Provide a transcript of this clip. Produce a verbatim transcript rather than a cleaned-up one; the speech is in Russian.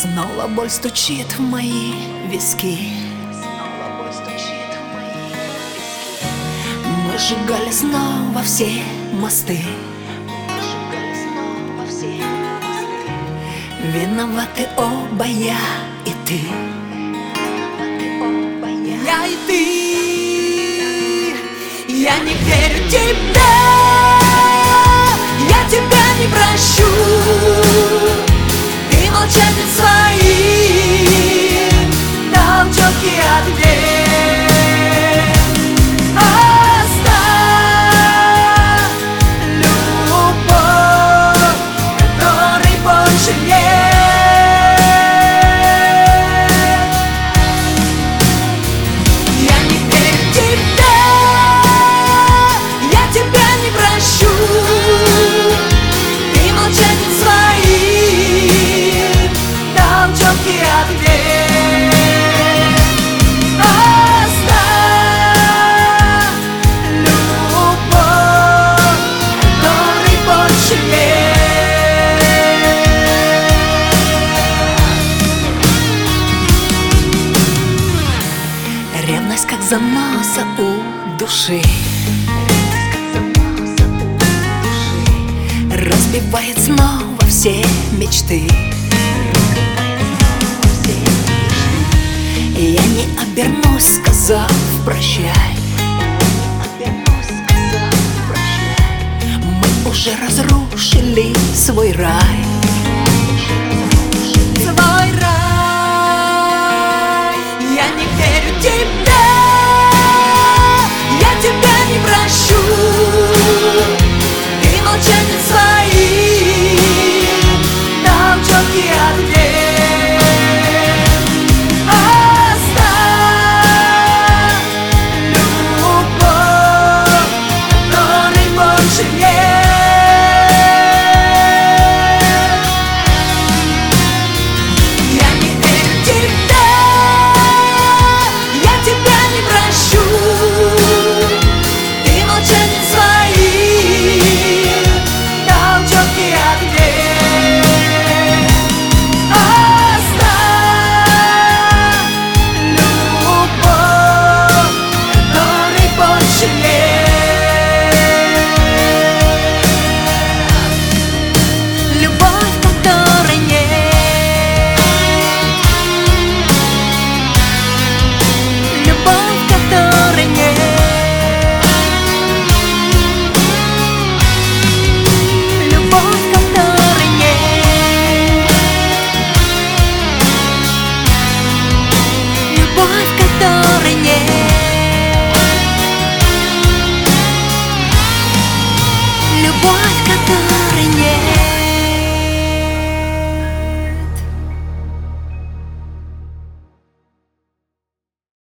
Снова боль стучит в мои виски. Мы сжигали снова все мосты. Виноваты оба, я и ты. Я и ты. Я не верю тебе. Я тебя не прощу. Ты молчанием своим дал четкий ответ. Оставь любовь, которой больше нет. Я не верю тебе. Я тебя не прощу. Ты молчанием своим дал четкий ответ. Оставь любовь, которой больше нет. Ревность как заноса у души, разбивает снова все мечты. Я не обернусь, сказав прощай. Мы уже разрушили свой рай.